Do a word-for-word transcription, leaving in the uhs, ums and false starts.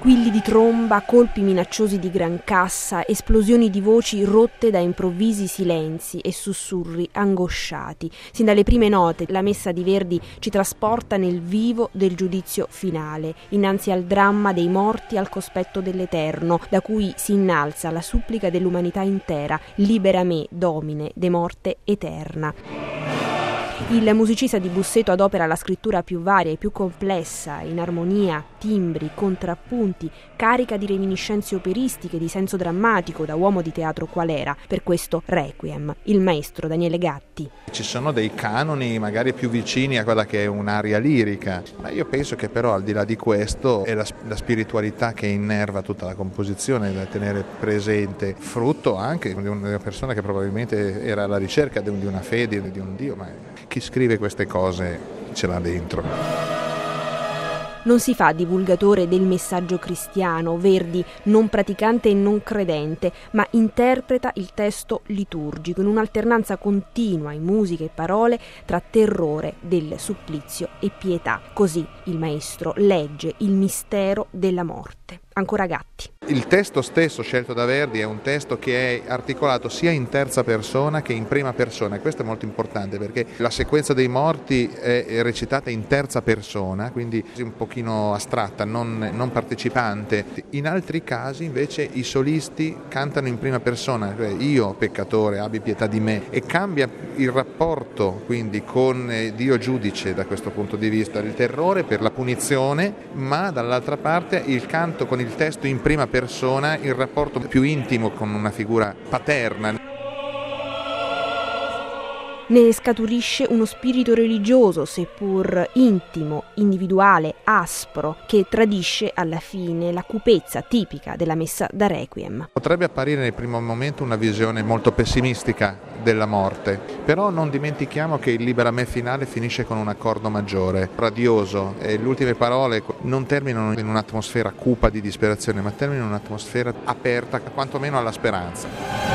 Squilli di tromba, colpi minacciosi di gran cassa, esplosioni di voci rotte da improvvisi silenzi e sussurri angosciati. Sin dalle prime note la messa di Verdi ci trasporta nel vivo del giudizio finale, innanzi al dramma dei morti al cospetto dell'Eterno, da cui si innalza la supplica dell'umanità intera: libera me, Domine, de morte eterna. Il musicista di Busseto adopera la scrittura più varia e più complessa, in armonia, timbri, contrappunti, carica di reminiscenze operistiche, di senso drammatico, da uomo di teatro qual era, per questo Requiem, il maestro Daniele Gatti. Ci sono dei canoni magari più vicini a quella che è un'aria lirica, ma io penso che però al di là di questo è la, la spiritualità che innerva tutta la composizione da tenere presente, frutto anche di una persona che probabilmente era alla ricerca di una fede, di un Dio, ma chi scrive queste cose ce l'ha dentro. Non si fa divulgatore del messaggio cristiano, Verdi non praticante e non credente, ma interpreta il testo liturgico in un'alternanza continua in musica e parole tra terrore del supplizio e pietà. Così il maestro legge il mistero della morte. Ancora Gatti. Il testo stesso scelto da Verdi è un testo che è articolato sia in terza persona che in prima persona, e questo è molto importante perché la sequenza dei morti è recitata in terza persona, quindi un pochino astratta, non, non partecipante. In altri casi invece i solisti cantano in prima persona, cioè io peccatore abbi pietà di me, e cambia il rapporto quindi con Dio giudice da questo punto di vista, il terrore per la punizione, ma dall'altra parte il canto con il testo in prima persona, il rapporto più intimo con una figura paterna. Ne scaturisce uno spirito religioso, seppur intimo, individuale, aspro, che tradisce alla fine la cupezza tipica della messa da Requiem. Potrebbe apparire nel primo momento una visione molto pessimistica della morte, però non dimentichiamo che il Libera me finale finisce con un accordo maggiore, radioso, e le ultime parole non terminano in un'atmosfera cupa di disperazione, ma terminano in un'atmosfera aperta quantomeno alla speranza.